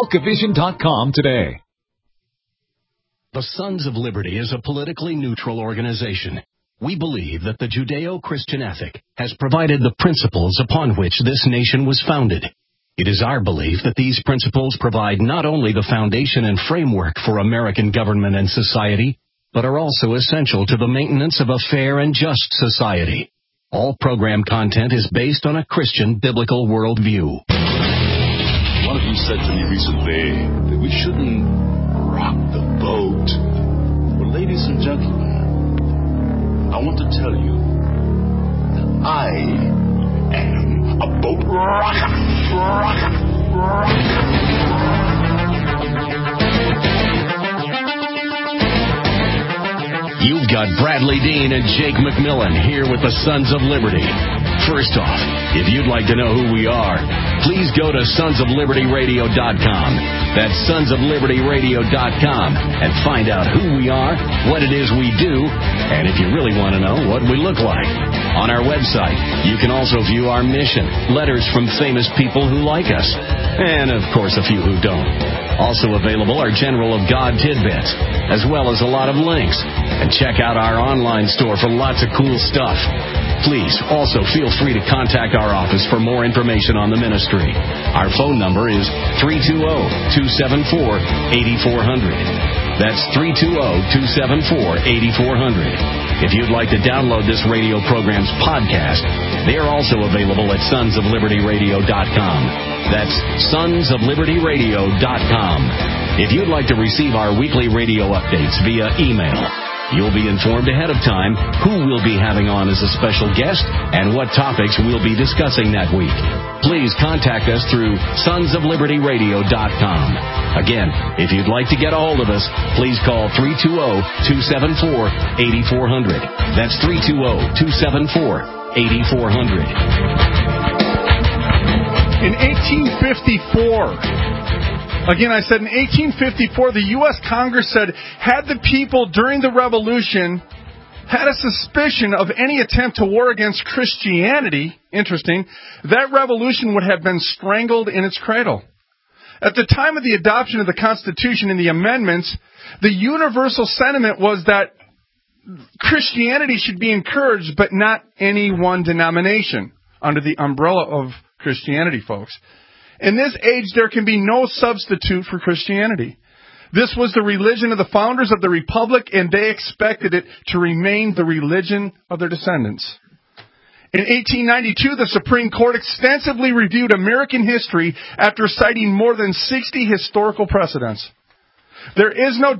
Bookofvision.com today. The Sons of Liberty is a politically neutral organization. We believe that the Judeo-Christian ethic has provided the principles upon which this nation was founded. It is our belief that these principles provide not only the foundation and framework for American government and society, but are also essential to the maintenance of a fair and just society. All program content is based on a Christian biblical worldview. One of you said to me recently that we shouldn't rock the boat. Well, ladies and gentlemen, I want to tell you that I am a boat rocker. You've got Bradley Dean and Jake McMillan here with the Sons of Liberty. First off, if you'd like to know who we are, please go to sonsoflibertyradio.com. That's sonsoflibertyradio.com and find out who we are, what it is we do, and if you really want to know, what we look like. On our website, you can also view our mission, letters from famous people who like us, and, of course, a few who don't. Also available are General of God tidbits, as well as a lot of links. And check out our online store for lots of cool stuff. Please also feel free to contact our office for more information on the ministry. Our phone number is 320-274-8400. That's 320-274-8400. If you'd like to download this radio program's podcast, they are also available at sonsoflibertyradio.com. That's sonsoflibertyradio.com. If you'd like to receive our weekly radio updates via email, you'll be informed ahead of time who we'll be having on as a special guest and what topics we'll be discussing that week. Please contact us through sonsoflibertyradio.com. Again, if you'd like to get a hold of us, please call 320-274-8400. That's 320-274-8400. In 1854, again, I said in 1854, the U.S. Congress said, had the people during the Revolution had a suspicion of any attempt to war against Christianity, interesting, that revolution would have been strangled in its cradle. At the time of the adoption of the Constitution and the amendments, the universal sentiment was that Christianity should be encouraged, but not any one denomination under the umbrella of Christianity, folks. In this age, there can be no substitute for Christianity. This was the religion of the founders of the Republic, and they expected it to remain the religion of their descendants. In 1892, the Supreme Court extensively reviewed American history after citing more than 60 historical precedents. There is no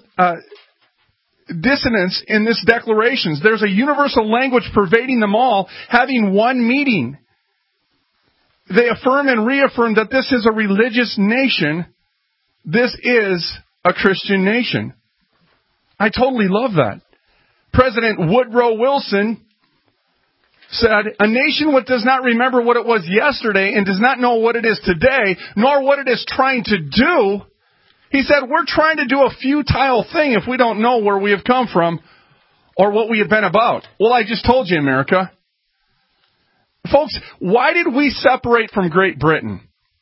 dissonance in this declarations. There's a universal language pervading them all, having one meaning. They affirm and reaffirm that this is a religious nation. This is a Christian nation. I totally love that. President Woodrow Wilson said, a nation which does not remember what it was yesterday and does not know what it is today, nor what it is trying to do. He said, we're trying to do a futile thing if we don't know where we have come from or what we have been about. Well, I just told you, America. Folks, why did we separate from Great Britain?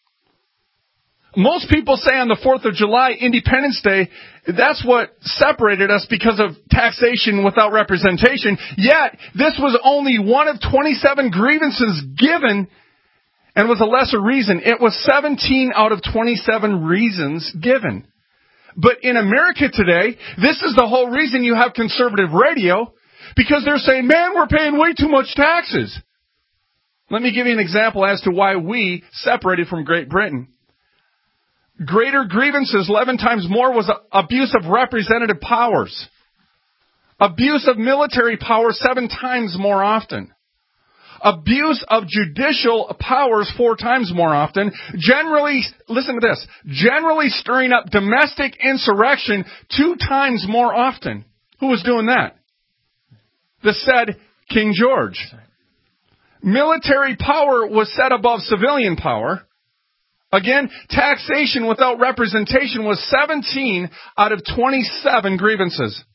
Most people say on the 4th of July, Independence Day, that's what separated us because of taxation without representation. Yet, this was only one of 27 grievances given and was a lesser reason. It was 17 out of 27 reasons given. But in America today, this is the whole reason you have conservative radio, because they're saying, man, we're paying way too much taxes. Let me give you an example as to why we separated from Great Britain. Greater grievances, 11 times more, was abuse of representative powers. Abuse of military power, 7 times more often. Abuse of judicial powers, 4 times more often. Generally, listen to this, generally stirring up domestic insurrection 2 times more often. Who was doing that? The said King George. Military power was set above civilian power. Again, taxation without representation was 17 out of 27 grievances.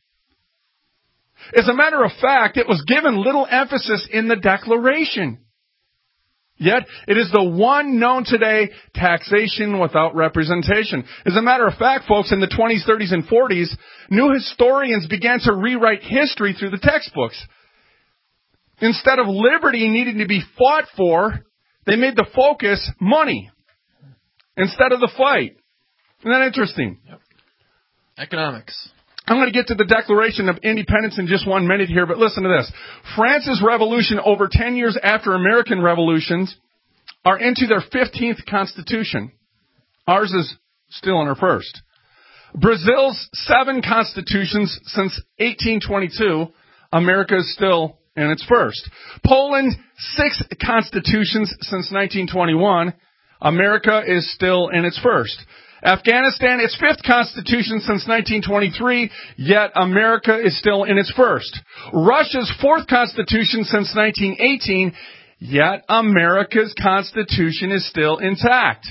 As a matter of fact, it was given little emphasis in the Declaration. Yet, it is the one known today, taxation without representation. As a matter of fact, folks, in the 20s, 30s, and 40s, new historians began to rewrite history through the textbooks. Instead of liberty needing to be fought for, they made the focus money instead of the fight. Isn't that interesting? Yep. Economics. I'm going to get to the Declaration of Independence in just 1 minute here, but listen to this. France's revolution over 10 years after American revolutions are into their 15th constitution. Ours is still in our first. Brazil's 7 constitutions since 1822. America is still in its first. Poland, 6 constitutions since 1921. America is still in its first. Afghanistan, its 5th constitution since 1923, yet America is still in its first. Russia's 4th constitution since 1918, yet America's constitution is still intact.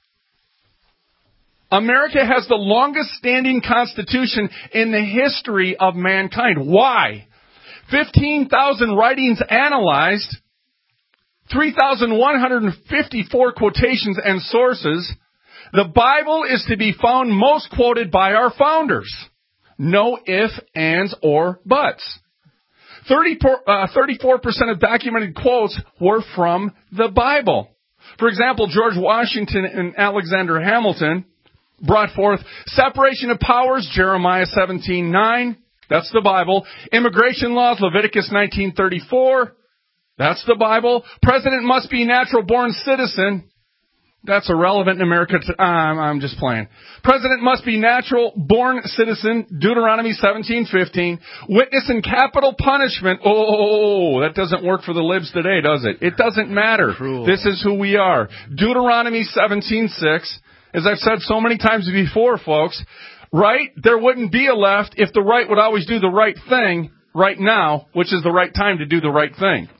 America has the longest standing constitution in the history of mankind. Why? 15,000 writings analyzed, 3,154 quotations and sources. The Bible is to be found most quoted by our founders. No ifs, ands, or buts. 34% of documented quotes were from the Bible. For example, George Washington and Alexander Hamilton brought forth separation of powers, Jeremiah 17:9. That's the Bible. Immigration laws, Leviticus 19:34. That's the Bible. President must be natural-born citizen. That's irrelevant in America. I'm just playing. President must be natural-born citizen, Deuteronomy 17:15. Witness in capital punishment. Oh, that doesn't work for the libs today, does it? It doesn't matter. Cruel. This is who we are. Deuteronomy 17:6. As I've said so many times before, folks, right? There wouldn't be a left if the right would always do the right thing right now, which is the right time to do the right thing.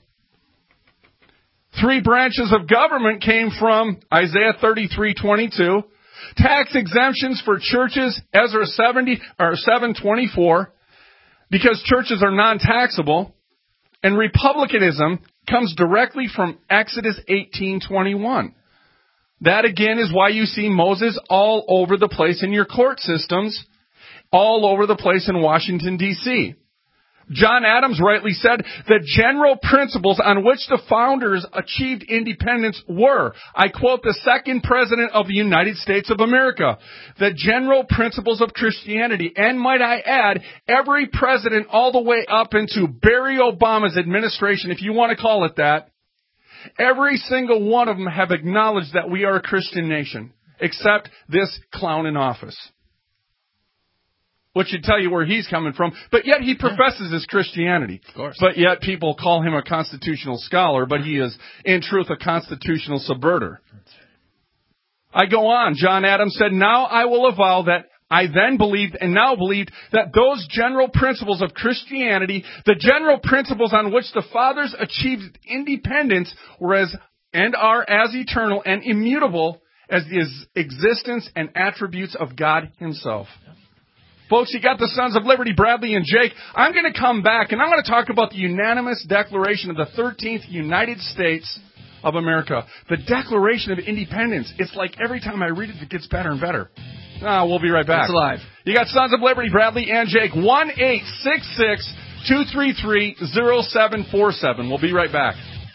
3 branches of government came from Isaiah 33:22. Tax exemptions for churches, Ezra 7:24, because churches are non-taxable. And republicanism comes directly from Exodus 18:21. That again is why you see Moses all over the place in your court systems, all over the place in Washington, D.C. John Adams rightly said the general principles on which the founders achieved independence were, I quote the second president of the United States of America, the general principles of Christianity. And might I add, every president all the way up into Barry Obama's administration, if you want to call it that, every single one of them have acknowledged that we are a Christian nation, except this clown in office. Which should tell you where he's coming from. But yet he professes his Christianity. Of course. But yet people call him a constitutional scholar, but he is, in truth, a constitutional subverter. I go on. John Adams said, now I will avow that I then believed and now believed that those general principles of Christianity, the general principles on which the fathers achieved independence, were as and are as eternal and immutable as the existence and attributes of God himself. Folks, you got the Sons of Liberty, Bradley and Jake. I'm going to come back and I'm going to talk about the unanimous declaration of the 13th United States of America. The Declaration of Independence. It's like every time I read it, it gets better and better. We'll be right back. It's alive. You got Sons of Liberty, Bradley and Jake. 1-866-233-0747. We'll be right back.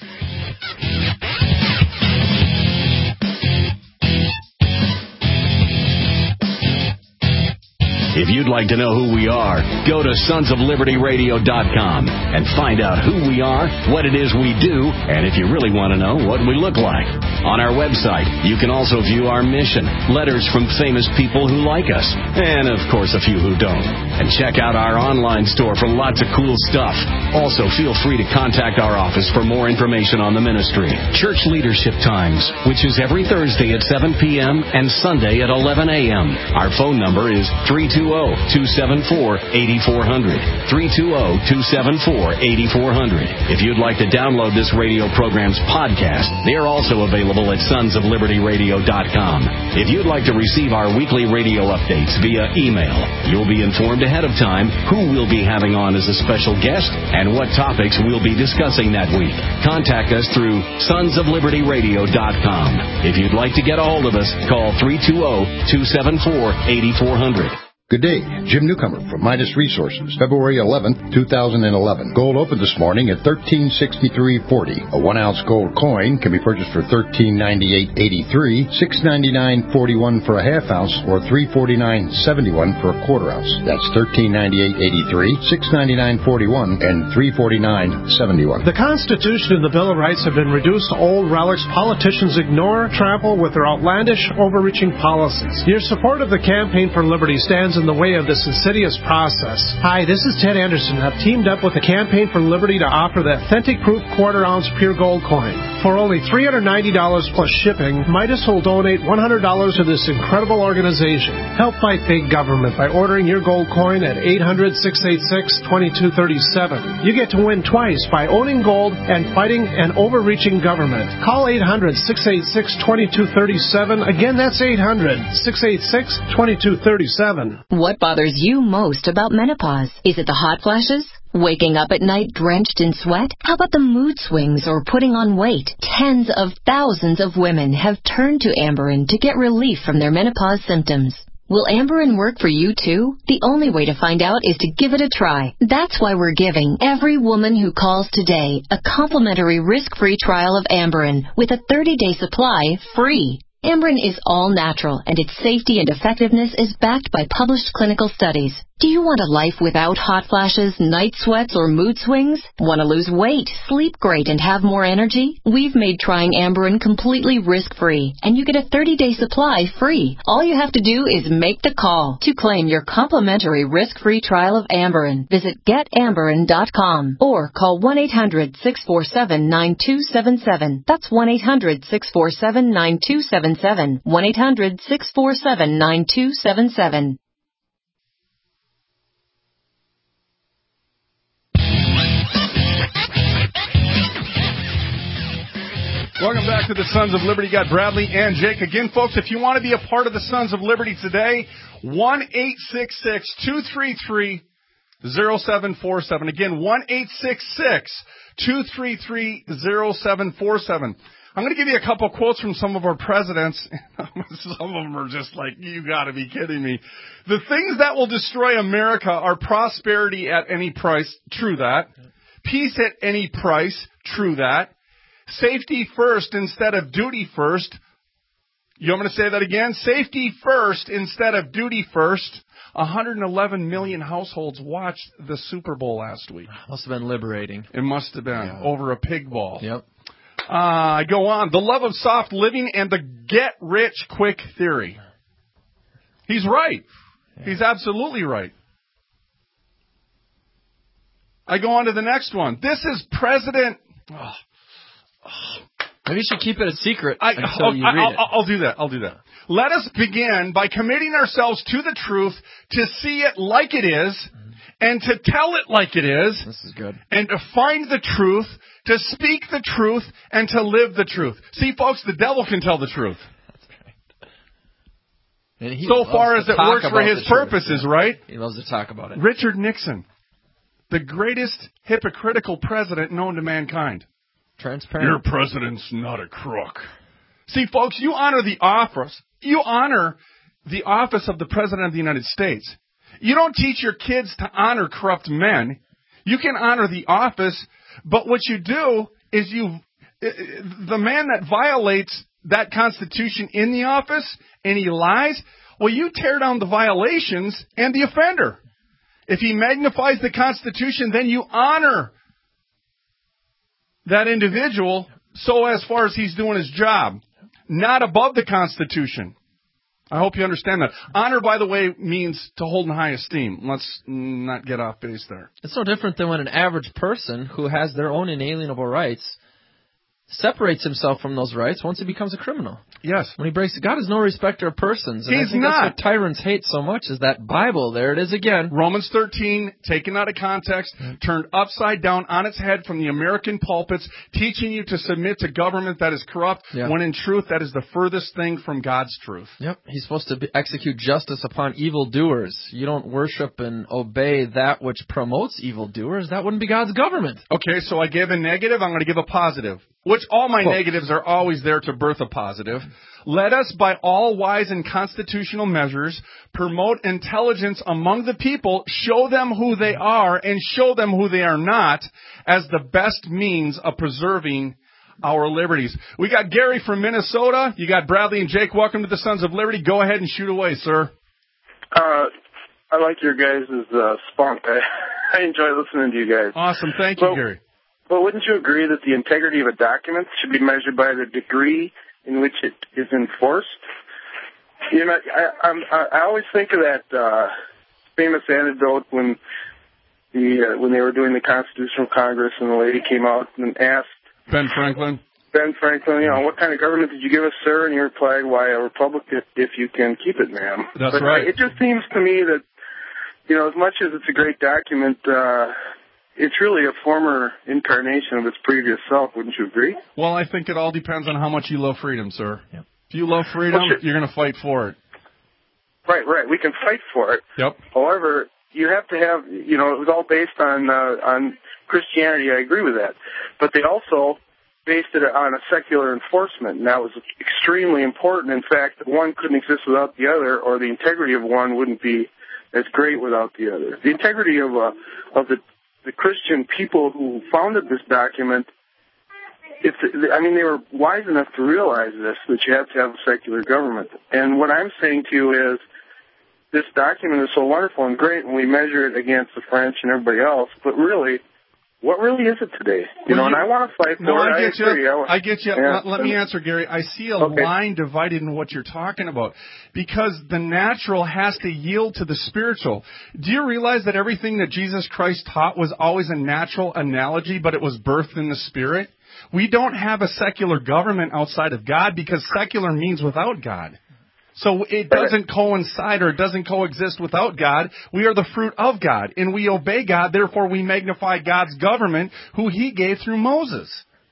If you'd like to know who we are, go to sonsoflibertyradio.com and find out who we are, what it is we do, and if you really want to know, what we look like. On our website, you can also view our mission, letters from famous people who like us, and of course a few who don't. And check out our online store for lots of cool stuff. Also, feel free to contact our office for more information on the ministry. Church Leadership Times, which is every Thursday at 7 p.m. and Sunday at 11 a.m. Our phone number is 320-274-8400. 320-274-8400. If you'd like to download this radio program's podcast, they are also available available at sonsoflibertyradio.com. If you'd like to receive our weekly radio updates via email, you'll be informed ahead of time who we'll be having on as a special guest and what topics we'll be discussing that week. Contact us through sonsoflibertyradio.com. If you'd like to get a hold of us, call 320-274-8400. Good day. Jim Newcomer from Midas Resources. February 11th, 2011. Gold opened this morning at $1363.40. A 1-ounce gold coin can be purchased for $1398.83, $699.41 for a half ounce, or $349.71 for a quarter ounce. That's $1398.83, $699.41, and $349.71. The Constitution and the Bill of Rights have been reduced to old relics politicians ignore, trample with their outlandish, overreaching policies. Your support of the Campaign for Liberty stands in the way of this insidious process. Hi, this is Ted Anderson. I've teamed up with the Campaign for Liberty to offer the authentic proof quarter-ounce pure gold coin. For only $390 plus shipping, Midas will donate $100 to this incredible organization. Help fight big government by ordering your gold coin at 800-686-2237. You get to win twice by owning gold and fighting an overreaching government. Call 800-686-2237. Again, that's 800-686-2237. What bothers you most about menopause? Is it the hot flashes? Waking up at night drenched in sweat? How about the mood swings or putting on weight? Tens of thousands of women have turned to Amberin to get relief from their menopause symptoms. Will Amberin work for you too? The only way to find out is to give it a try. That's why we're giving every woman who calls today a complimentary risk-free trial of Amberin with a 30-day supply free. Amberin is all natural, and its safety and effectiveness is backed by published clinical studies. Do you want a life without hot flashes, night sweats, or mood swings? Want to lose weight, sleep great, and have more energy? We've made trying Amberin completely risk-free, and you get a 30-day supply free. All you have to do is make the call to claim your complimentary risk-free trial of Amberin. Visit getamberin.com or call 1-800-647-9277. That's 1-800-647-9277. 1-800-647-9277. Welcome back to the Sons of Liberty. Got Bradley and Jake. Again, folks, if you want to be a part of the Sons of Liberty today, 1-866-233-0747. Again, 1-866-233-0747. I'm going to give you a couple quotes from some of our presidents. Some of them are just like, you got to be kidding me. The things that will destroy America are prosperity at any price. True that. Peace at any price. True that. Safety first instead of duty first. You want me to say that again? Safety first instead of duty first. 111 million households watched the Super Bowl last week. Must have been liberating. It must have been. Over a pig ball. Yep. I go on. The love of soft living and the get-rich-quick theory. He's right. Yeah. He's absolutely right. I go on to the next one. This is President... Maybe you should keep it a secret until you read it. I'll do that. Let us begin by committing ourselves to the truth, to see it like it is, and to tell it like it is. This is good. And to find the truth, to speak the truth, and to live the truth. See, folks, the devil can tell the truth. That's right. And so far as it works for his purposes, right? He loves to talk about it. Richard Nixon, the greatest hypocritical president known to mankind. Transparent. Your president's not a crook. See, folks, you honor the office. You honor the office of the President of the United States. You don't teach your kids to honor corrupt men. You can honor the office, but what you do is the man that violates that Constitution in the office and he lies, well, you tear down the violations and the offender. If he magnifies the Constitution, then you honor that individual so as far as he's doing his job, not above the Constitution. I hope you understand that. Honor, by the way, means to hold in high esteem. Let's not get off base there. It's no different than when an average person who has their own inalienable rights separates himself from those rights once he becomes a criminal. Yes. When he breaks, God is no respecter of persons. And He's I think not. That's what tyrants hate so much is that Bible. There it is again. Romans 13, taken out of context, turned upside down on its head from the American pulpits, teaching you to submit to government that is corrupt, when in truth that is the furthest thing from God's truth. Yep. He's supposed to execute justice upon evildoers. You don't worship and obey that which promotes evildoers. That wouldn't be God's government. Okay, so I gave a negative, I'm going to give a positive. Which all my negatives are always there to birth a positive. Let us, by all wise and constitutional measures, promote intelligence among the people, show them who they are, and show them who they are not, as the best means of preserving our liberties. We got Gary from Minnesota. You got Bradley and Jake. Welcome to the Sons of Liberty. Go ahead and shoot away, sir. I like your guys' spunk. I enjoy listening to you guys. Awesome. Thank you, Gary. But wouldn't you agree that the integrity of a document should be measured by the degree in which it is enforced? You know, I always think of that famous anecdote when they were doing the Constitutional Congress and the lady came out and asked Ben Franklin, you know, what kind of government did you give us, sir? And he replied, why, a republic if you can keep it, ma'am. That's right. It just seems to me that, you know, as much as it's a great document, it's really a former incarnation of its previous self, wouldn't you agree? Well, I think it all depends on how much you love freedom, sir. Yep. If you love freedom, you're going to fight for it. Right. We can fight for it. Yep. However, you have to have, you know, it was all based on Christianity. I agree with that. But they also based it on a secular enforcement, and that was extremely important. In fact, one couldn't exist without the other, or the integrity of one wouldn't be as great without the other. The integrity of the Christian people who founded this document, they were wise enough to realize this, that you have to have a secular government. And what I'm saying to you is, this document is so wonderful and great when we measure it against the French and everybody else, but really, what really is it today? You know, and I want to fight for it. I get you. Yeah. Let me answer, Gary. I see a line divided in what you're talking about because the natural has to yield to the spiritual. Do you realize that everything that Jesus Christ taught was always a natural analogy, but it was birthed in the spirit? We don't have a secular government outside of God because secular means without God. So it doesn't coincide or it doesn't coexist without God. We are the fruit of God, and we obey God. Therefore, we magnify God's government, who He gave through Moses.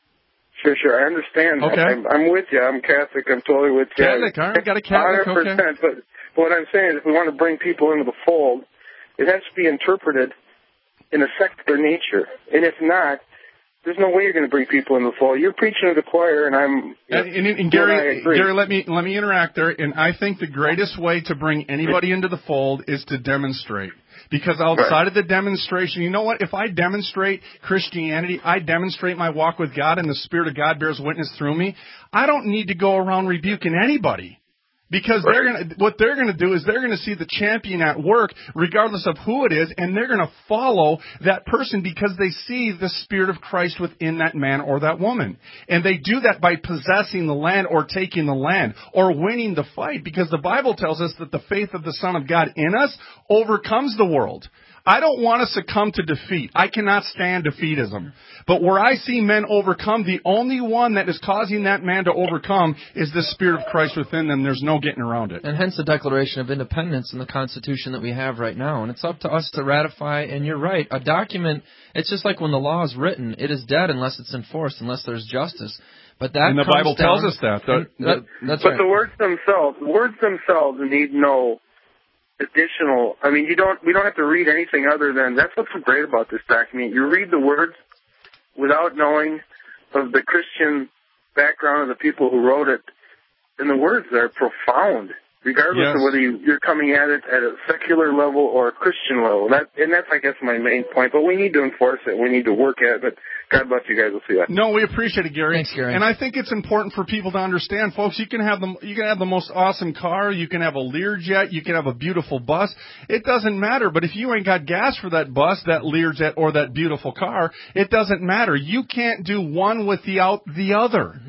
Sure. I understand. Okay. I'm with you. I'm Catholic. I'm totally with you. Catholic, all right. Got a Catholic, 100%. Okay. But what I'm saying is if we want to bring people into the fold, it has to be interpreted in a secular nature. And if not, there's no way you're going to bring people in the fold. You're preaching to the choir, and I'm. And Gary, let me interact there. And I think the greatest way to bring anybody into the fold is to demonstrate. Because outside of the demonstration, you know what? If I demonstrate Christianity, I demonstrate my walk with God, and the Spirit of God bears witness through me. I don't need to go around rebuking anybody. Because what they're going to do is they're going to see the champion at work, regardless of who it is, and they're going to follow that person because they see the Spirit of Christ within that man or that woman. And they do that by possessing the land or taking the land or winning the fight, because the Bible tells us that the faith of the Son of God in us overcomes the world. I don't want to succumb to defeat. I cannot stand defeatism. But where I see men overcome, the only one that is causing that man to overcome is the Spirit of Christ within them. There's no getting around it. And hence the Declaration of Independence and the Constitution that we have right now. And it's up to us to ratify. And you're right. A document, it's just like when the law is written. It is dead unless it's enforced, unless there's justice. But that and the Bible tells us that. That's but right. The words themselves need no additional. I mean, we don't have to read anything other than, that's what's so great about this document. You read the words without knowing of the Christian background of the people who wrote it, and the words are profound, regardless of whether you're coming at it at a secular level or a Christian level. That's, I guess, my main point. But we need to enforce it. We need to work at it. But God bless you guys. We'll see that. No, we appreciate it, Gary. Thanks, Gary. And I think it's important for people to understand, folks. You can have the most awesome car. You can have a Learjet. You can have a beautiful bus. It doesn't matter. But if you ain't got gas for that bus, that Learjet, or that beautiful car, it doesn't matter. You can't do one without the other. Mm-hmm.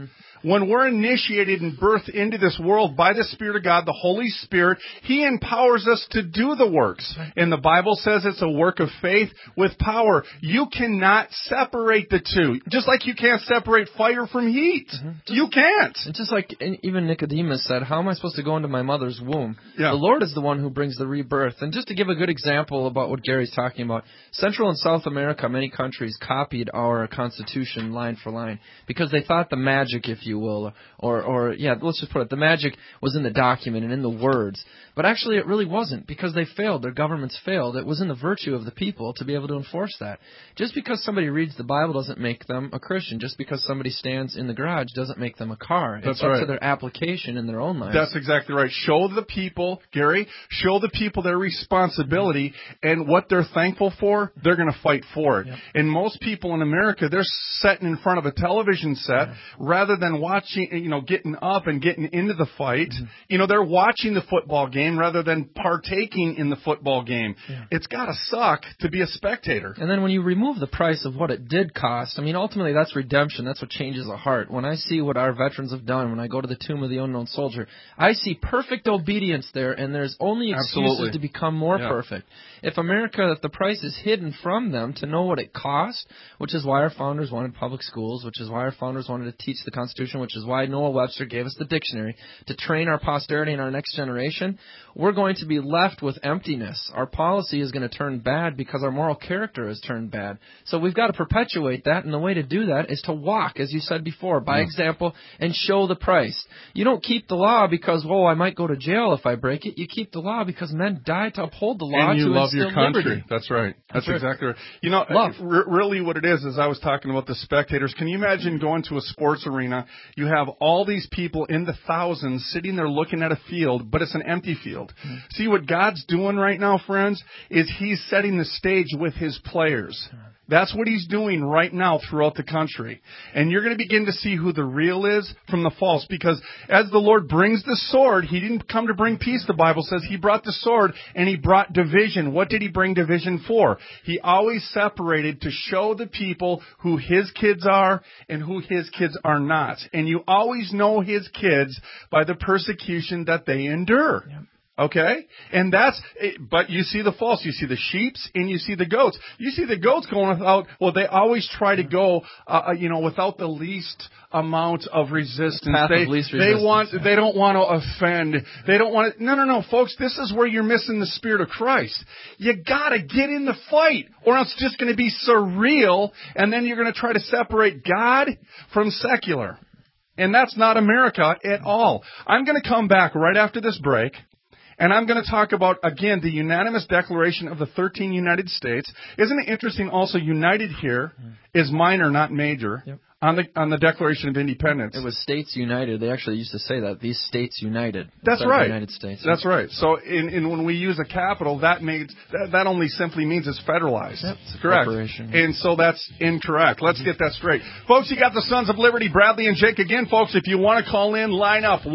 When we're initiated and birthed into this world by the Spirit of God, the Holy Spirit, He empowers us to do the works. And the Bible says it's a work of faith with power. You cannot separate the two. Just like you can't separate fire from heat. You can't. It's just like even Nicodemus said, how am I supposed to go into my mother's womb? Yeah. The Lord is the one who brings the rebirth. And just to give a good example about what Gary's talking about, Central and South America, many countries copied our Constitution line for line because they thought the magic, if you will, or let's just put it, the magic was in the document and in the words. But actually it really wasn't, because they failed. Their governments failed. It was in the virtue of the people to be able to enforce that. Just because somebody reads the Bible doesn't make them a Christian. Just because somebody stands in the garage doesn't make them a car. It's up to their application in their own lives. That's exactly right. Show the people, Gary, show the people their responsibility and what they're thankful for, they're going to fight for it. Yep. And most people in America, they're sitting in front of a television set rather than watching, getting up and getting into the fight. They're watching the football game rather than partaking in the football game. Yeah. It's got to suck to be a spectator. And then when you remove the price of what it did cost, ultimately that's redemption. That's what changes a heart. When I see what our veterans have done, when I go to the Tomb of the Unknown Soldier, I see perfect obedience there, and there's only excuses to become more perfect. If the price is hidden from them to know what it cost, which is why our founders wanted public schools, which is why our founders wanted to teach the Constitution, which is why Noah Webster gave us the dictionary to train our posterity and our next generation, we're going to be left with emptiness. Our policy is going to turn bad because our moral character has turned bad. So we've got to perpetuate that, and the way to do that is to walk, as you said before, by example, and show the price. You don't keep the law because, I might go to jail if I break it. You keep the law because men died to uphold the law, and you to love your country. Liberty. That's right. That's exactly right. Really what it is I was talking about the spectators. Can you imagine going to a sports arena? You have all these people in the thousands sitting there looking at a field, but it's an empty field. See, what God's doing right now, friends, is He's setting the stage with His players. That's what He's doing right now throughout the country. And you're going to begin to see who the real is from the false. Because as the Lord brings the sword, He didn't come to bring peace, the Bible says. He brought the sword and He brought division. What did He bring division for? He always separated to show the people who His kids are and who His kids are not. And you always know His kids by the persecution that they endure. Yep. Okay? And but you see the false. You see the sheeps and you see the goats. You see the goats going without, they always try to go, without the least amount of resistance. They don't want to offend. They don't want to, no, folks, this is where you're missing the Spirit of Christ. You gotta get in the fight, or else it's just gonna be surreal, and then you're gonna try to separate God from secular. And that's not America at all. I'm gonna come back right after this break. And I'm going to talk about, again, the unanimous declaration of the 13 United States. Isn't it interesting also, united here is minor, not major, on the Declaration of Independence. It was States United. They actually used to say that, these States united. That's right. The United States. That's right. So when we use a capital, that only simply means it's federalized. Yep. Correct. And so that's incorrect. Let's get that straight. Folks, you got the Sons of Liberty, Bradley and Jake. Again, folks, if you want to call in, line up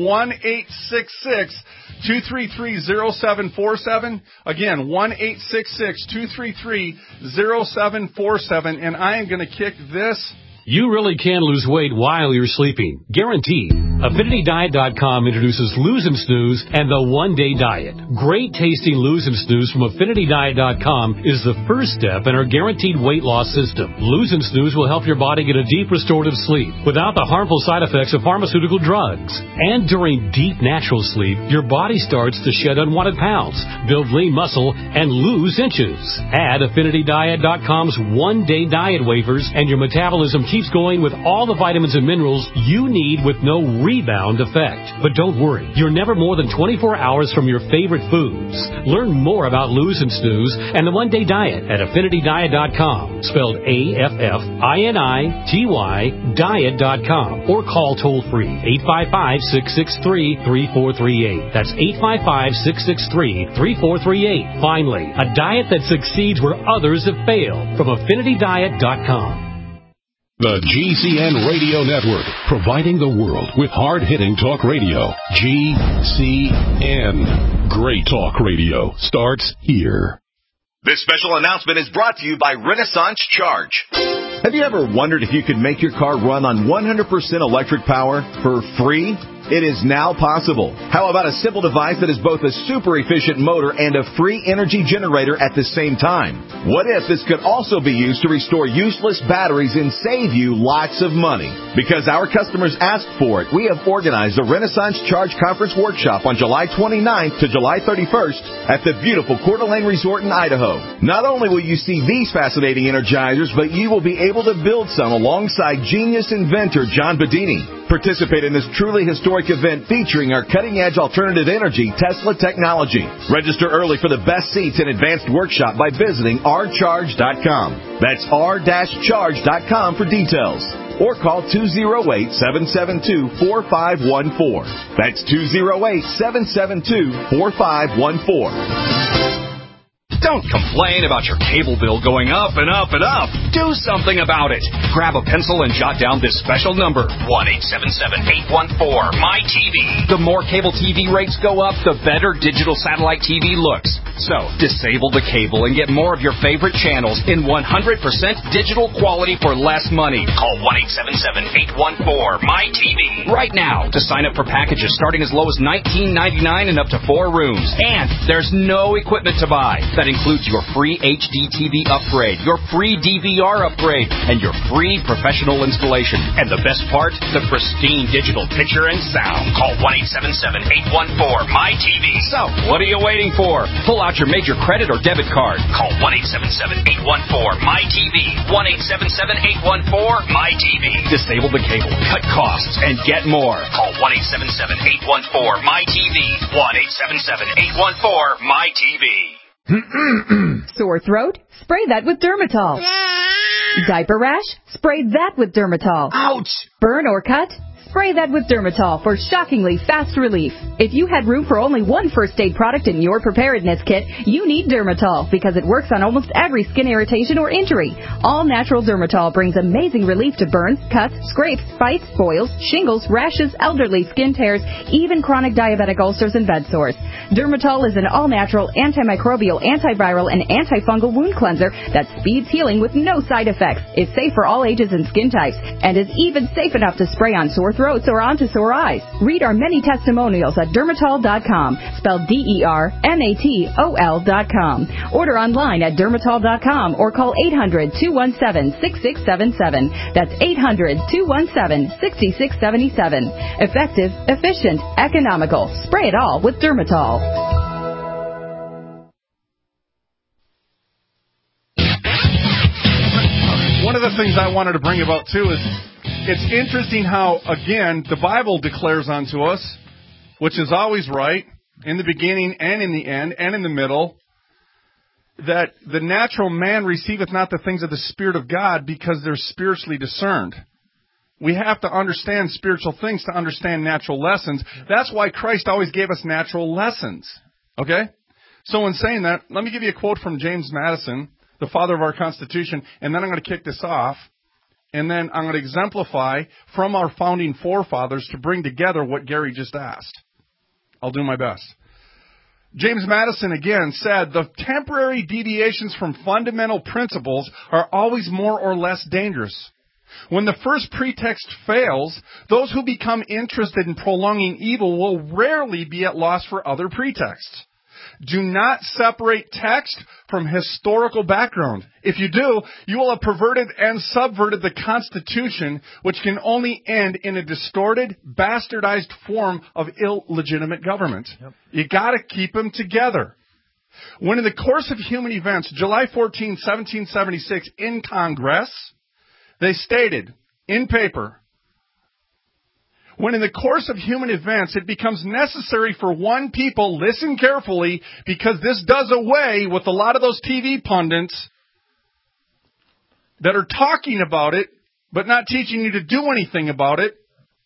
1-866-233-0747. Again, 1-866-233-0747. And I am going to kick this. You really can lose weight while you're sleeping. Guaranteed. AffinityDiet.com introduces Lose and Snooze and the One-Day Diet. Great tasting Lose and Snooze from AffinityDiet.com is the first step in our guaranteed weight loss system. Lose and Snooze will help your body get a deep restorative sleep without the harmful side effects of pharmaceutical drugs. And during deep natural sleep, your body starts to shed unwanted pounds, build lean muscle, and lose inches. Add AffinityDiet.com's One-Day Diet wafers and your metabolism keeps going with all the vitamins and minerals you need with no rebound effect. But don't worry, you're never more than 24 hours from your favorite foods. Learn more about Lose and Snooze and the One Day Diet at AffinityDiet.com, spelled AFFINITY diet.com, or call toll free 855-663-3438. That's 855-663-3438. Finally, a diet that succeeds where others have failed, from AffinityDiet.com. The GCN Radio Network, providing the world with hard-hitting talk radio. GCN. Great talk radio starts here. This special announcement is brought to you by Renaissance Charge. Have you ever wondered if you could make your car run on 100% electric power for free? It is now possible. How about a simple device that is both a super efficient motor and a free energy generator at the same time? What if this could also be used to restore useless batteries and save you lots of money? Because our customers asked for it, we have organized a Renaissance Charge Conference workshop on July 29th to July 31st at the beautiful Coeur d'Alene Resort in Idaho. Not only will you see these fascinating energizers, but you will be able to build some alongside genius inventor John Bedini. Participate in this truly historic event featuring our cutting-edge alternative energy Tesla technology. Register early for the best seats and advanced workshop by visiting rcharge.com. That's r-charge.com for details. Or call 208-772-4514. That's 208-772-4514. Don't complain about your cable bill going up and up and up. Do something about it. Grab a pencil and jot down this special number, 1-877-814-MY-TV. The more cable TV rates go up, the better digital satellite TV looks. So, disable the cable and get more of your favorite channels in 100% digital quality for less money. Call 1-877-814-MY-TV right now to sign up for packages starting as low as $19.99 and up to 4 rooms. And there's no equipment to buy. That includes your free HD TV upgrade, your free DVR upgrade, and your free professional installation. And the best part, the pristine digital picture and sound. Call 1-877-814-MY-TV. So, what are you waiting for? Pull out your major credit or debit card. Call 1-877-814-MY-TV. 1-877-814-MY-TV. Disable the cable, cut costs, and get more. Call 1-877-814-MY-TV. 1-877-814-MY-TV. Sore throat? Spray that with Dermatol. Diaper rash? Spray that with Dermatol. Ouch! Burn or cut? Spray that with Dermatol for shockingly fast relief. If you had room for only one first aid product in your preparedness kit, you need Dermatol because it works on almost every skin irritation or injury. All natural Dermatol brings amazing relief to burns, cuts, scrapes, bites, boils, shingles, rashes, elderly skin tears, even chronic diabetic ulcers and bed sores. Dermatol is an all-natural, antimicrobial, antiviral, and antifungal wound cleanser that speeds healing with no side effects, is safe for all ages and skin types, and is even safe enough to spray on sore throats or onto sore eyes. Read our many testimonials at Dermatol.com, spelled DERMATOL.com. Order online at Dermatol.com or call 800-217-6677. That's 800-217-6677. Effective, efficient, economical. Spray it all with Dermatol. One of the things I wanted to bring about, too, is it's interesting how, again, the Bible declares unto us, which is always right, in the beginning and in the end and in the middle, that the natural man receiveth not the things of the Spirit of God because they're spiritually discerned. We have to understand spiritual things to understand natural lessons. That's why Christ always gave us natural lessons. Okay? So in saying that, let me give you a quote from James Madison, the father of our Constitution, and then I'm going to kick this off. And then I'm going to exemplify from our founding forefathers to bring together what Gary just asked. I'll do my best. James Madison again said, the temporary deviations from fundamental principles are always more or less dangerous. When the first pretext fails, those who become interested in prolonging evil will rarely be at loss for other pretexts. Do not separate text from historical background. If you do, you will have perverted and subverted the Constitution, which can only end in a distorted, bastardized form of illegitimate government. Yep. You got to keep them together. When in the course of human events, July 14, 1776, in Congress, they stated, in paper, when in the course of human events it becomes necessary for one people, listen carefully, because this does away with a lot of those TV pundits that are talking about it, but not teaching you to do anything about it,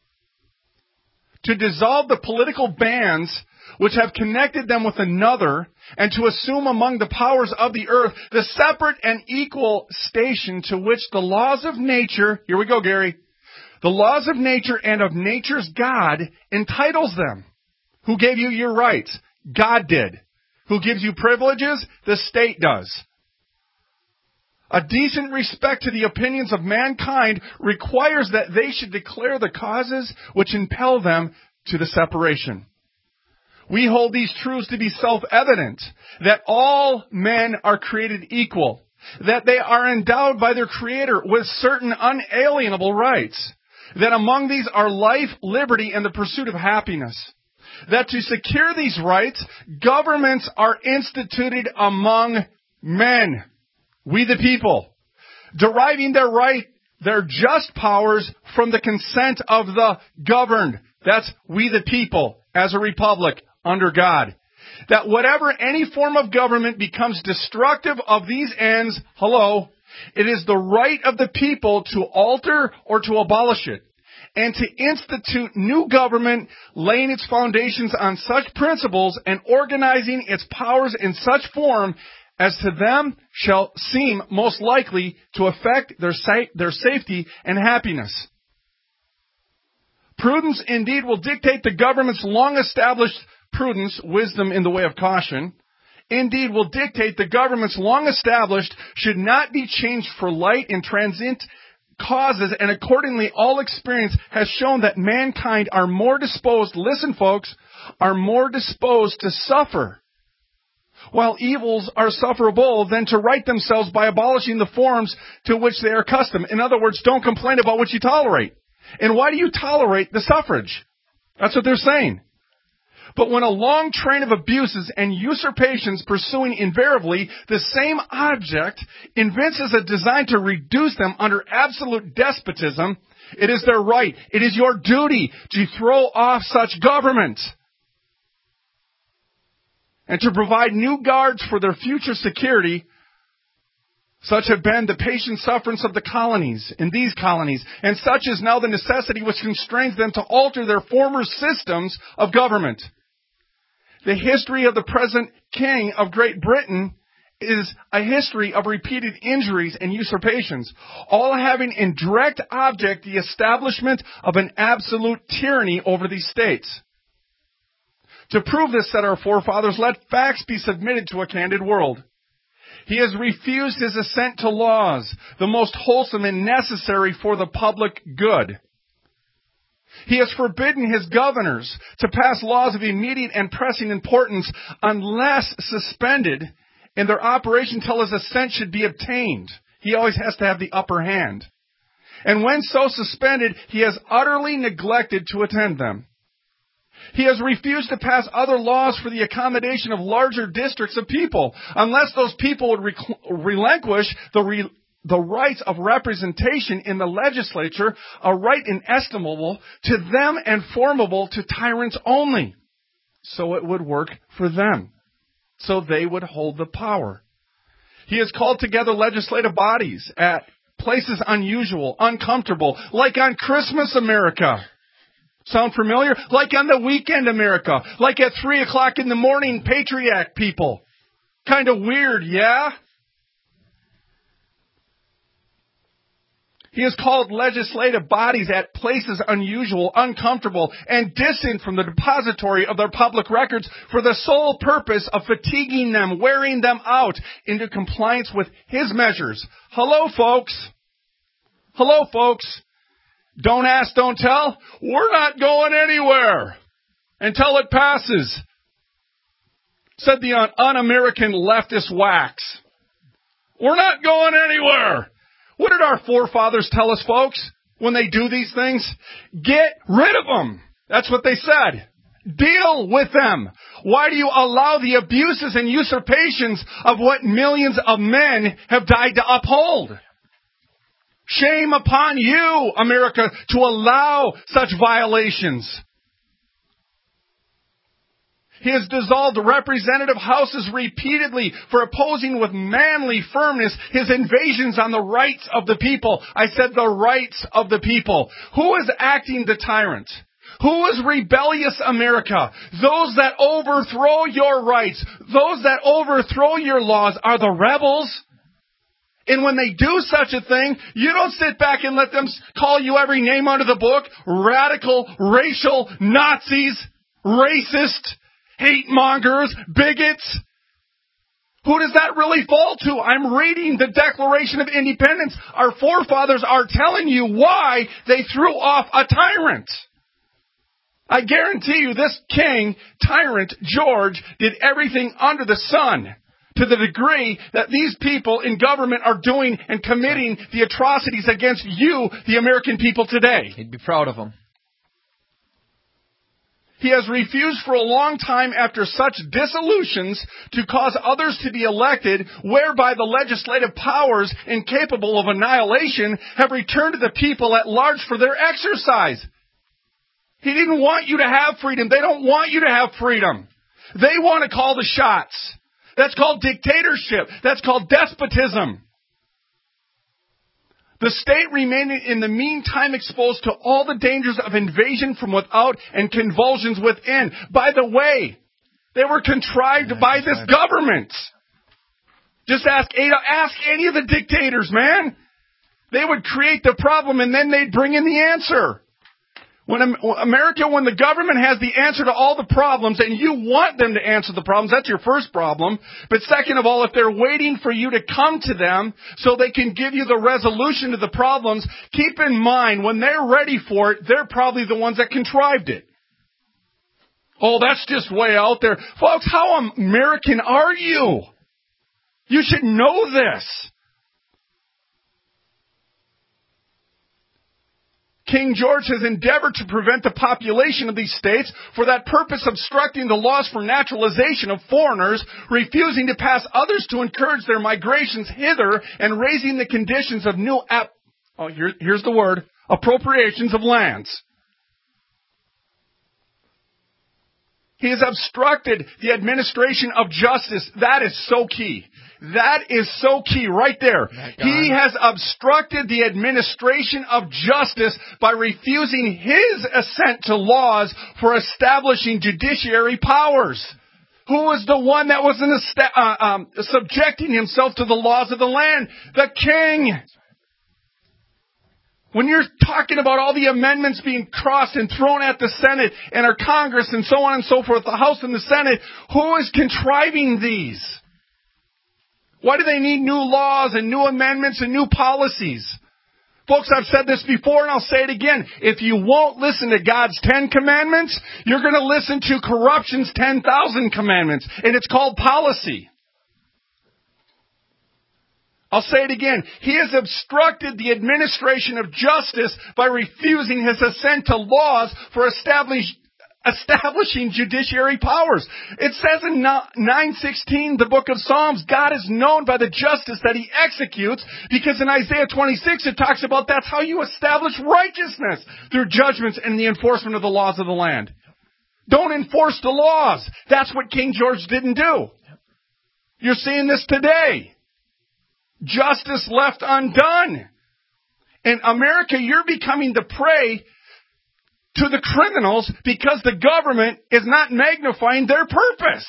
to dissolve the political bands which have connected them with another, and to assume among the powers of the earth the separate and equal station to which the laws of nature, here we go, Gary, the laws of nature and of nature's God entitles them. Who gave you your rights? God did. Who gives you privileges? The state does. A decent respect to the opinions of mankind requires that they should declare the causes which impel them to the separation. We hold these truths to be self-evident, that all men are created equal, that they are endowed by their Creator with certain unalienable rights, that among these are life, liberty, and the pursuit of happiness, that to secure these rights, governments are instituted among men, we the people, deriving their just powers from the consent of the governed, that's we the people, as a republic under God. That whatever any form of government becomes destructive of these ends, it is the right of the people to alter or to abolish it, and to institute new government, laying its foundations on such principles and organizing its powers in such form as to them shall seem most likely to affect their safety and happiness. Prudence indeed will dictate the government's long-established prudence, wisdom in the way of caution, indeed will dictate the government's long-established should not be changed for light and transient causes, and accordingly all experience has shown that mankind are more disposed, listen folks, are more disposed to suffer, while evils are sufferable, than to right themselves by abolishing the forms to which they are accustomed. In other words, don't complain about what you tolerate. And why do you tolerate the suffrage? That's what they're saying. But when a long train of abuses and usurpations pursuing invariably the same object evinces a design to reduce them under absolute despotism, it is their right, it is your duty to throw off such government and to provide new guards for their future security. Such have been the patient sufferance of the colonies, in these colonies, and such is now the necessity which constrains them to alter their former systems of government. The history of the present King of Great Britain is a history of repeated injuries and usurpations, all having in direct object the establishment of an absolute tyranny over these states. To prove this, said our forefathers, let facts be submitted to a candid world. He has refused his assent to laws, the most wholesome and necessary for the public good. He has forbidden his governors to pass laws of immediate and pressing importance unless suspended in their operation till his assent should be obtained. He always has to have the upper hand. And when so suspended, he has utterly neglected to attend them. He has refused to pass other laws for the accommodation of larger districts of people, unless those people would relinquish the rights of representation in the legislature, a right inestimable to them and formable to tyrants only. So it would work for them. So they would hold the power. He has called together legislative bodies at places unusual, uncomfortable, like on Christmas America. Sound familiar? Like on the weekend America. Like at 3 o'clock in the morning, Patriot people. Kind of weird, yeah? He has called legislative bodies at places unusual, uncomfortable, and distant from the depository of their public records for the sole purpose of fatiguing them, wearing them out into compliance with his measures. Hello, folks. Hello, folks. Don't ask, don't tell. We're not going anywhere until it passes, said the un-American leftist whacks. We're not going anywhere. What did our forefathers tell us, folks, when they do these things? Get rid of them. That's what they said. Deal with them. Why do you allow the abuses and usurpations of what millions of men have died to uphold? Shame upon you, America, to allow such violations. He has dissolved representative houses repeatedly for opposing with manly firmness his invasions on the rights of the people. I said the rights of the people. Who is acting the tyrant? Who is rebellious America? Those that overthrow your rights, those that overthrow your laws are the rebels. And when they do such a thing, you don't sit back and let them call you every name under the book. Radical, racial, Nazis, racist, hate mongers, bigots. Who does that really fall to? I'm reading the Declaration of Independence. Our forefathers are telling you why they threw off a tyrant. I guarantee you this king, tyrant, George, did everything under the sun to the degree that these people in government are doing and committing the atrocities against you, the American people, today. He'd be proud of them. He has refused for a long time after such dissolutions to cause others to be elected, whereby the legislative powers incapable of annihilation have returned to the people at large for their exercise. He didn't want you to have freedom. They don't want you to have freedom. They want to call the shots. That's called dictatorship. That's called despotism. The state remained in the meantime exposed to all the dangers of invasion from without and convulsions within. By the way, they were contrived by this government. Just ask any of the dictators, man. They would create the problem and then they'd bring in the answer. When the government has the answer to all the problems and you want them to answer the problems, that's your first problem. But second of all, if they're waiting for you to come to them so they can give you the resolution to the problems, keep in mind when they're ready for it, they're probably the ones that contrived it. Oh, that's just way out there. Folks, how American are you? You should know this. King George has endeavored to prevent the population of these states, for that purpose obstructing the laws for naturalization of foreigners, refusing to pass others to encourage their migrations hither, and raising the conditions of new here's the word, appropriations of lands. He has obstructed the administration of justice. That is so key. That is so key right there. He has obstructed the administration of justice by refusing his assent to laws for establishing judiciary powers. Who was the one that was subjecting himself to the laws of the land? The king. When you're talking about all the amendments being crossed and thrown at the Senate and our Congress and so on and so forth, the House and the Senate, who is contriving these? Why do they need new laws and new amendments and new policies? Folks, I've said this before and I'll say it again. If you won't listen to God's 10 commandments, you're going to listen to corruption's 10,000 commandments. And it's called policy. I'll say it again. He has obstructed the administration of justice by refusing his assent to laws for establishing judiciary powers. It says in 9:16, the book of Psalms, God is known by the justice that he executes, because in Isaiah 26 it talks about that's how you establish righteousness, through judgments and the enforcement of the laws of the land. Don't enforce the laws. That's what King George didn't do. You're seeing this today. Justice left undone. In America, you're becoming the prey to the criminals because the government is not magnifying their purpose.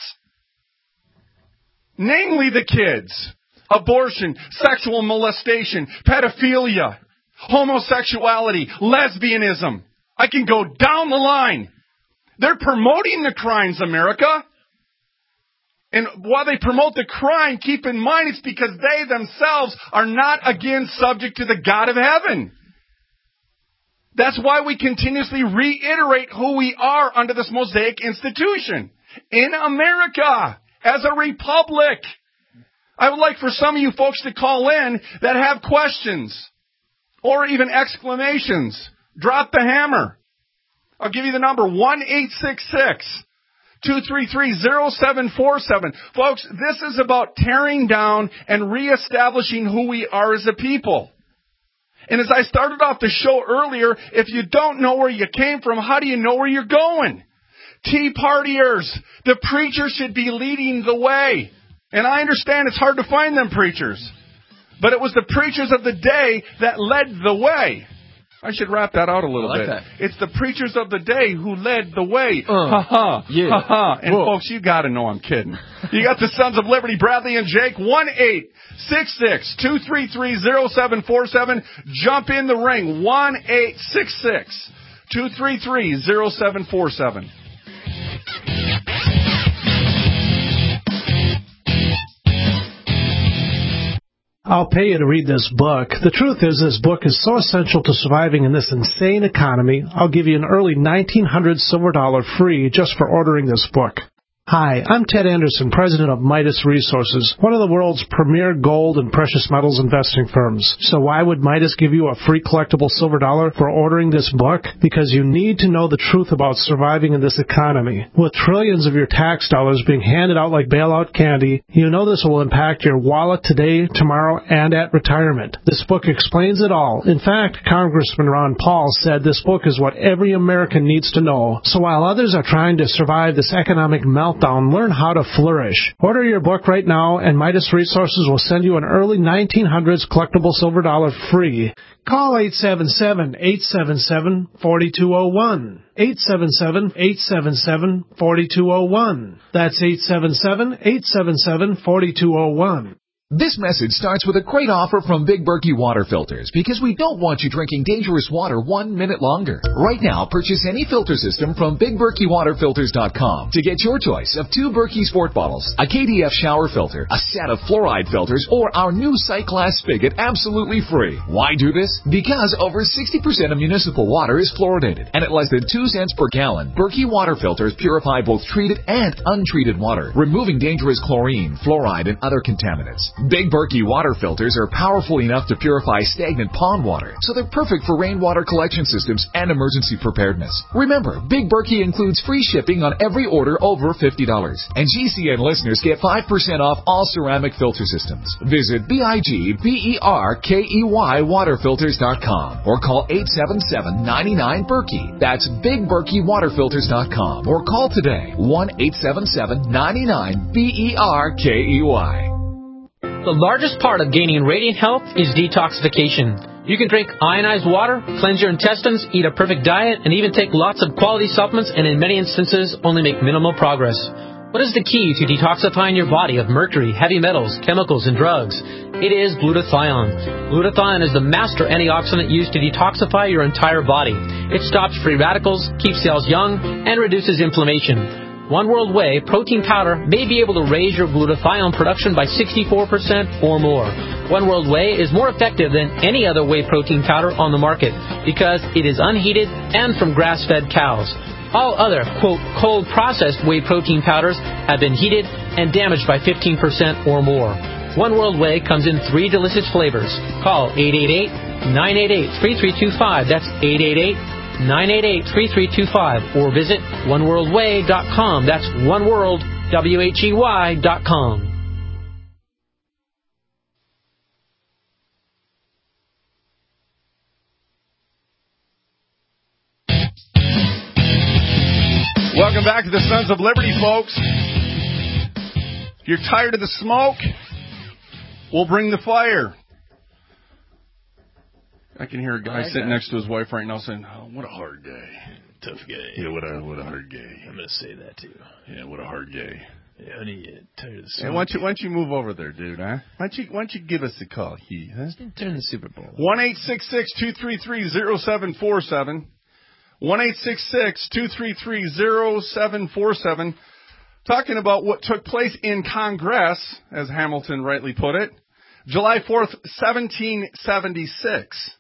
Namely the kids. Abortion, sexual molestation, pedophilia, homosexuality, lesbianism. I can go down the line. They're promoting the crimes, America. And while they promote the crime, keep in mind it's because they themselves are not again subject to the God of heaven. That's why we continuously reiterate who we are under this Mosaic institution. In America, as a republic. I would like for some of you folks to call in that have questions or even exclamations. Drop the hammer. I'll give you the number, 1-866-233-0747. Folks, this is about tearing down and reestablishing who we are as a people. And as I started off the show earlier, if you don't know where you came from, how do you know where you're going? Tea Partiers, the preachers should be leading the way. And I understand it's hard to find them preachers. But it was the preachers of the day that led the way. I should wrap that out a little bit. That. It's the preachers of the day who led the way. Yeah. Ha-ha. And folks, you got to know I'm kidding. You got the Sons of Liberty, Bradley and Jake, 1-866-233-0747. Jump in the ring, 1-866-233-0747. I'll pay you to read this book. The truth is, this book is so essential to surviving in this insane economy, I'll give you an early 1900s silver dollar free just for ordering this book. Hi, I'm Ted Anderson, president of Midas Resources, one of the world's premier gold and precious metals investing firms. So why would Midas give you a free collectible silver dollar for ordering this book? Because you need to know the truth about surviving in this economy. With trillions of your tax dollars being handed out like bailout candy, you know this will impact your wallet today, tomorrow, and at retirement. This book explains it all. In fact, Congressman Ron Paul said this book is what every American needs to know. So while others are trying to survive this economic meltdown, learn how to flourish. Order your book right now, and Midas Resources will send you an early 1900s collectible silver dollar free. Call 877-877-4201. 877-877-4201. That's 877-877-4201. This message starts with a great offer from Big Berkey Water Filters, because we don't want you drinking dangerous water 1 minute longer. Right now, purchase any filter system from BigBerkeyWaterFilters.com to get your choice of 2 Berkey Sport bottles, a KDF shower filter, a set of fluoride filters, or our new sight glass spigot absolutely free. Why do this? Because over 60% of municipal water is fluoridated, and at less than 2 cents per gallon, Berkey Water Filters purify both treated and untreated water, removing dangerous chlorine, fluoride, and other contaminants. Big Berkey water filters are powerful enough to purify stagnant pond water, so they're perfect for rainwater collection systems and emergency preparedness. Remember, Big Berkey includes free shipping on every order over $50. And GCN listeners get 5% off all ceramic filter systems. Visit BIGBERKEY waterfilters.com or call 877-99-BERKEY. That's BigBerkeyWaterFilters.com or call today 1-877-99-BERKEY. The largest part of gaining radiant health is detoxification. You can drink ionized water, cleanse your intestines, eat a perfect diet, and even take lots of quality supplements, and in many instances only make minimal progress. What is the key to detoxifying your body of mercury, heavy metals, chemicals, and drugs? It is glutathione. Glutathione is the master antioxidant used to detoxify your entire body. It stops free radicals, keeps cells young, and reduces inflammation. One World Whey protein powder may be able to raise your glutathione production by 64% or more. One World Whey is more effective than any other whey protein powder on the market because it is unheated and from grass-fed cows. All other, quote, cold-processed whey protein powders have been heated and damaged by 15% or more. One World Whey comes in 3 delicious flavors. Call 888-988-3325. That's 888-988-3325, or visit oneworldwhey.com. That's oneworldwhey.com. Welcome back to the Sons of Liberty, folks. If you're tired of the smoke, we'll bring the fire. I can hear a guy sitting next to his wife right now saying, "Oh, what a hard day, tough guy." Yeah, what a hard day. I'm gonna say that too. Yeah, what a hard day. Yeah, honey, tired of the Hey, why don't you move over there, dude? Huh? Why don't you give us a call, huh? Turn the Super Bowl. 1-866-233-0747. 1-866-233-0747. Talking about what took place in Congress, as Hamilton rightly put it, July 4th, 1776.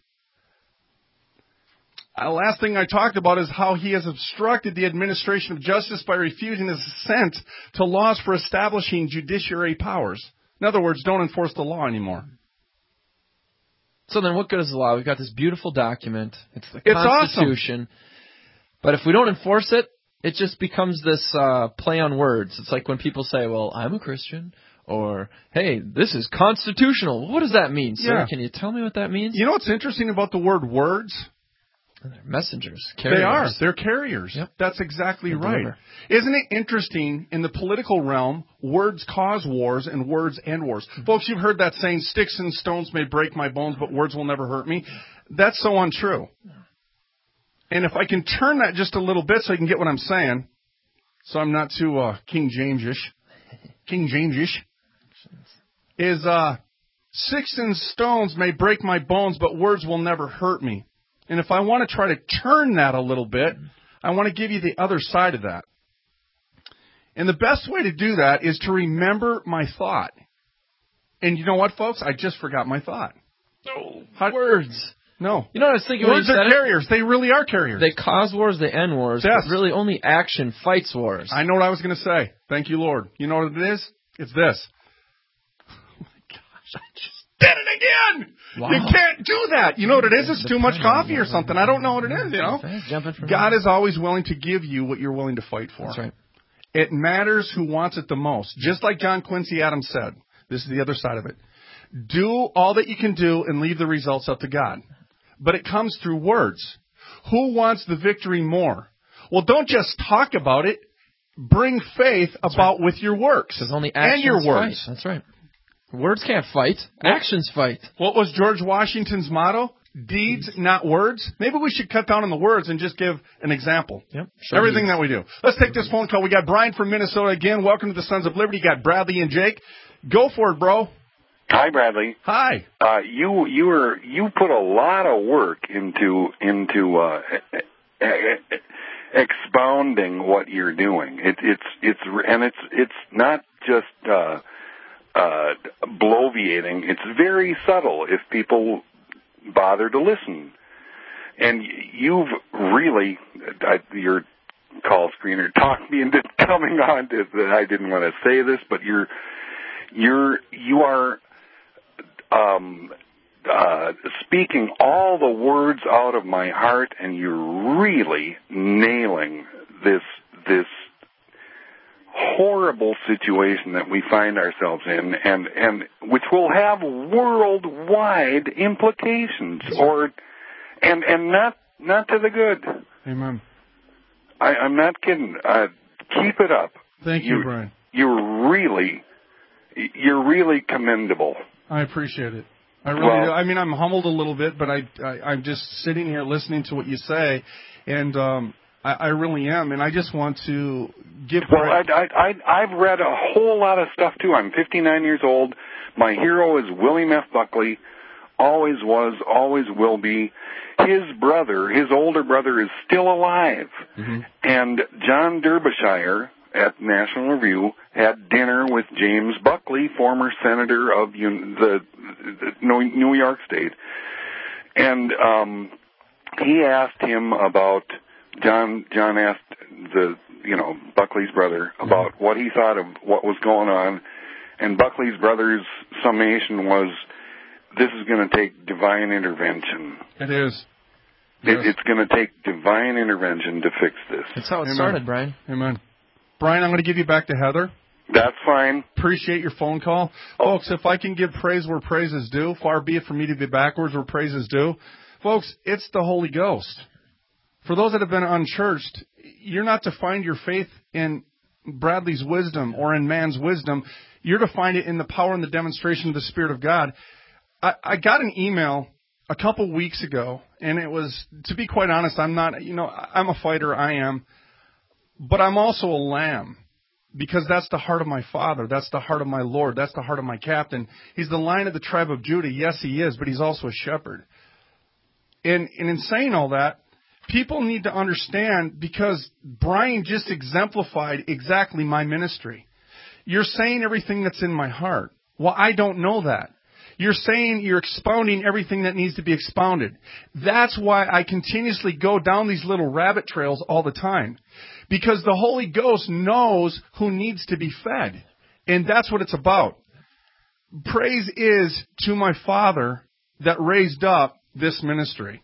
The last thing I talked about is how he has obstructed the administration of justice by refusing his assent to laws for establishing judiciary powers. In other words, don't enforce the law anymore. So then what good is the law? We've got this beautiful document. It's the Constitution. Awesome. But if we don't enforce it, it just becomes this play on words. It's like when people say, well, I'm a Christian, or, hey, this is constitutional. What does that mean, sir? Yeah. Can you tell me what that means? You know what's interesting about the word words? They're messengers. Carriers. They are. They're carriers. Yep. That's exactly right. Deliver. Isn't it interesting, in the political realm, words cause wars and words end wars. Mm-hmm. Folks, you've heard that saying, sticks and stones may break my bones, but words will never hurt me. That's so untrue. And if I can turn that just a little bit so you can get what I'm saying, so I'm not too King James-ish, is sticks and stones may break my bones, but words will never hurt me. And if I want to try to turn that a little bit, I want to give you the other side of that. And the best way to do that is to remember my thought. And you know what, folks? I just forgot my thought. Words. No. You know what I was thinking Words when you are said carriers. They really are carriers. They cause wars, they end wars. Yes. But really, only action fights wars. I know what I was going to say. Thank you, Lord. You know what it is? It's this. Oh, my gosh. I just did it again. Wow. You can't do that. You know what it is? It's too much coffee or something. I don't know what it is, you know. God is always willing to give you what you're willing to fight for. That's right. It matters who wants it the most. Just like John Quincy Adams said. This is the other side of it. Do all that you can do and leave the results up to God. But it comes through words. Who wants the victory more? Well, don't just talk about it. Bring faith about with your works. Because only actions and your words. fight. That's right. Words can't fight. Actions fight. What was George Washington's motto? Deeds, not words. Maybe we should cut down on the words and just give an example. Yep. Everything that we do. Let's take this phone call. We got Brian from Minnesota again. Welcome to the Sons of Liberty. You got Bradley and Jake. Go for it, bro. Hi, Bradley. Hi. You put a lot of work into expounding what you're doing. It's not just bloviating. It's very subtle if people bother to listen. And you've really your call screener talked me into coming on to that. I didn't want to say this, but you are speaking all the words out of my heart, and you're really nailing this horrible situation that we find ourselves in, and which will have worldwide implications, and not to the good. Amen. I'm not kidding. Keep it up. Thank you, Brian. You're really commendable. I appreciate it. I really do. I mean, I'm humbled a little bit, but I'm just sitting here listening to what you say, and I really am, and I just want to give. Well, I've read a whole lot of stuff too. I'm 59 years old. My hero is William F. Buckley. Always was, always will be. His older brother, is still alive, and John Derbyshire at National Review had dinner with James Buckley, former senator of the New York State, and he asked him about John asked Buckley's brother about what he thought of what was going on, and Buckley's brother's summation was, "This is going to take divine intervention." It is. It's going to take divine intervention to fix this. That's how it started, Brian. Amen. Brian, I'm going to give you back to Heather. That's fine. Appreciate your phone call. Folks, if I can give praise where praise is due, far be it for me to be backwards where praise is due. Folks, it's the Holy Ghost. For those that have been unchurched, you're not to find your faith in Bradley's wisdom or in man's wisdom. You're to find it in the power and the demonstration of the Spirit of God. I got an email a couple weeks ago, and it was, to be quite honest, I'm a fighter, I am, but I'm also a lamb, because that's the heart of my Father, that's the heart of my Lord, that's the heart of my Captain. He's the Lion of the tribe of Judah, yes he is, but he's also a shepherd. And in saying all that, people need to understand, because Brian just exemplified exactly my ministry. You're saying everything that's in my heart. Well, I don't know that. You're saying you're expounding everything that needs to be expounded. That's why I continuously go down these little rabbit trails all the time. Because the Holy Ghost knows who needs to be fed. And that's what it's about. Praise is to my Father that raised up this ministry.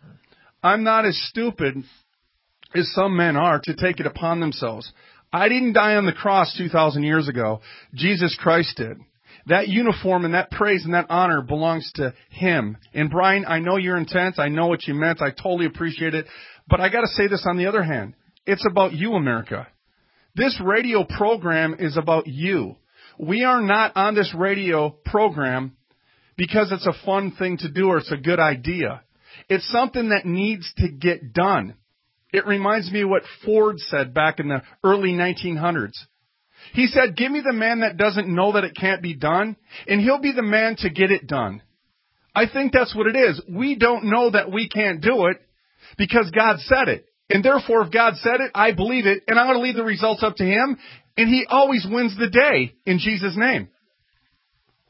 I'm not as stupid as some men are to take it upon themselves. I didn't die on the cross 2,000 years ago. Jesus Christ did. That uniform and that praise and that honor belongs to Him. And Brian, I know you're intense. I know what you meant. I totally appreciate it. But I got to say this on the other hand. It's about you, America. This radio program is about you. We are not on this radio program because it's a fun thing to do or it's a good idea. It's something that needs to get done. It reminds me of what Ford said back in the early 1900s. He said, give me the man that doesn't know that it can't be done, and he'll be the man to get it done. I think that's what it is. We don't know that we can't do it because God said it. And therefore, if God said it, I believe it, and I'm going to leave the results up to Him, and He always wins the day in Jesus' name.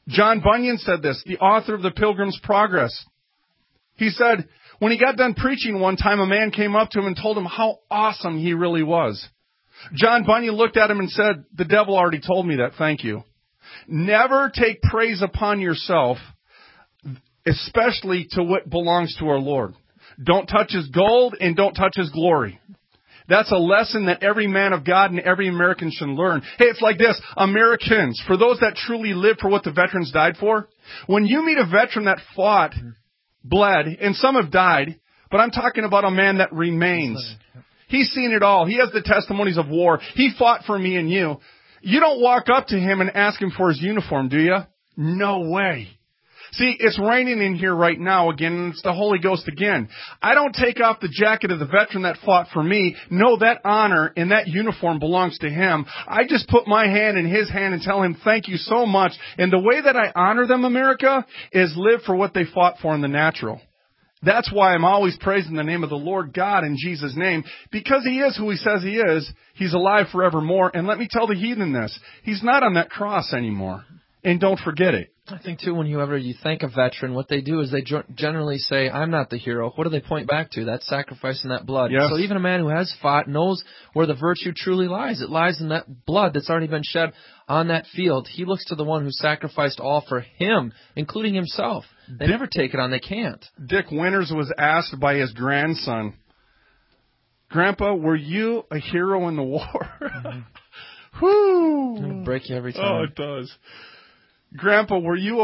John Bunyan said this, the author of The Pilgrim's Progress. He said, when he got done preaching one time, a man came up to him and told him how awesome he really was. John Bunyan looked at him and said, the devil already told me that, thank you. Never take praise upon yourself, especially to what belongs to our Lord. Don't touch his gold and don't touch his glory. That's a lesson that every man of God and every American should learn. Hey, it's like this. Americans, for those that truly live for what the veterans died for, when you meet a veteran that fought, bled, and some have died, but I'm talking about a man that remains. He's seen it all. He has the testimonies of war. He fought for me and you. You don't walk up to him and ask him for his uniform, do you? No way. See, it's raining in here right now again, and it's the Holy Ghost again. I don't take off the jacket of the veteran that fought for me. No, that honor and that uniform belongs to him. I just put my hand in his hand and tell him thank you so much. And the way that I honor them, America, is live for what they fought for in the natural. That's why I'm always praising the name of the Lord God in Jesus' name, because he is who he says he is. He's alive forevermore. And let me tell the heathen this. He's not on that cross anymore. And don't forget it. I think, too, whenever you thank a veteran, what they do is they generally say, I'm not the hero. What do they point back to? That sacrifice and that blood. Yes. So even a man who has fought knows where the virtue truly lies. It lies in that blood that's already been shed on that field. He looks to the one who sacrificed all for him, including himself. They never take it on. They can't. Dick Winters was asked by his grandson, Grandpa, were you a hero in the war? Mm-hmm. Whoo! It'll break you every time. Oh, it does. Grandpa, were you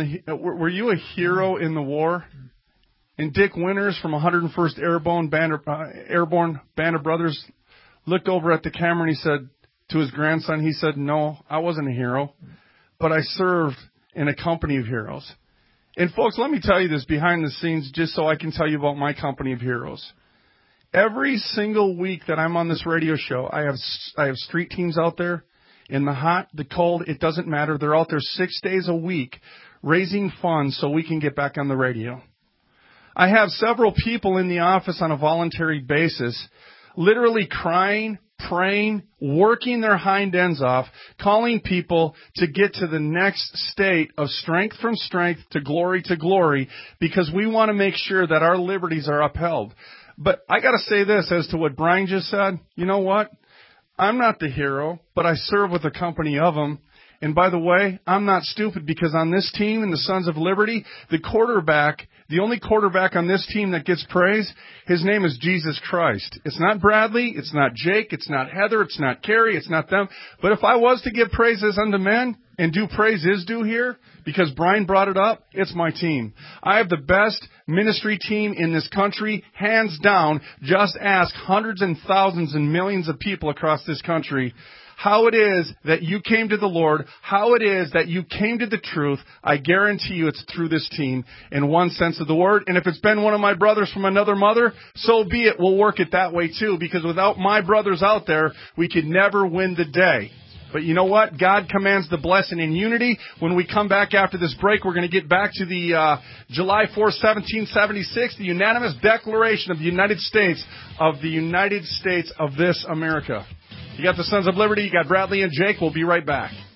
a hero in the war? And Dick Winters from 101st Airborne Band of Brothers looked over at the camera and he said to his grandson, he said, no, I wasn't a hero, but I served in a company of heroes. And folks, let me tell you this behind the scenes just so I can tell you about my company of heroes. Every single week that I'm on this radio show, I have street teams out there. In the hot, the cold, it doesn't matter. They're out there 6 days a week raising funds so we can get back on the radio. I have several people in the office on a voluntary basis literally crying, praying, working their hind ends off, calling people to get to the next state of strength from strength to glory because we want to make sure that our liberties are upheld. But I got to say this as to what Brian just said. You know what? I'm not the hero, but I serve with a company of them. And by the way, I'm not stupid because on this team in the Sons of Liberty, the only quarterback on this team that gets praise, his name is Jesus Christ. It's not Bradley, it's not Jake, it's not Heather, it's not Carrie, it's not them. But if I was to give praises unto men and do praise is due here, because Brian brought it up, it's my team. I have the best ministry team in this country, hands down. Just ask hundreds and thousands and millions of people across this country how it is that you came to the Lord, how it is that you came to the truth. I guarantee you it's through this team in one sense of the word. And if it's been one of my brothers from another mother, so be it. We'll work it that way too, because without my brothers out there, we could never win the day. But you know what? God commands the blessing in unity. When we come back after this break, we're going to get back to the July 4, 1776, the unanimous declaration of the United States of this America. You got the Sons of Liberty, you got Bradley and Jake. We'll be right back.